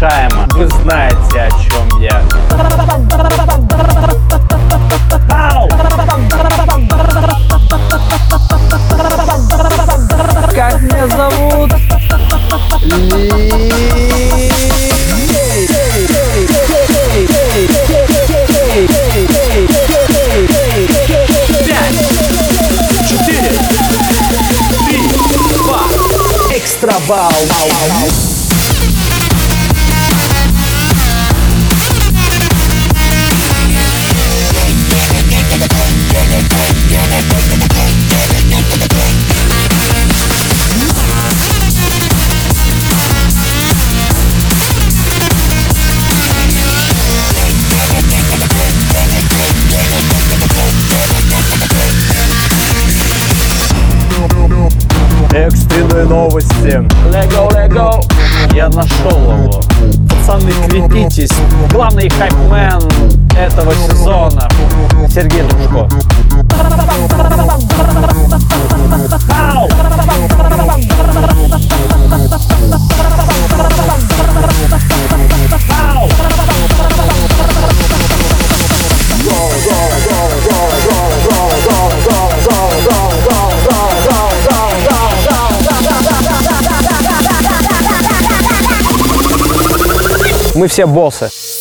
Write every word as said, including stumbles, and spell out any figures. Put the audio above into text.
нерешаемо. Вы знаете, о чем я. Ау! Как меня зовут? Пять, четыре, три, два. Экстра вау. Экстренные новости. Лего, лего. Я нашел его. Пацаны, крепитесь. Главный хайпмен этого сезона Сергей Дружко. Ау! Ау! Мы все боссы.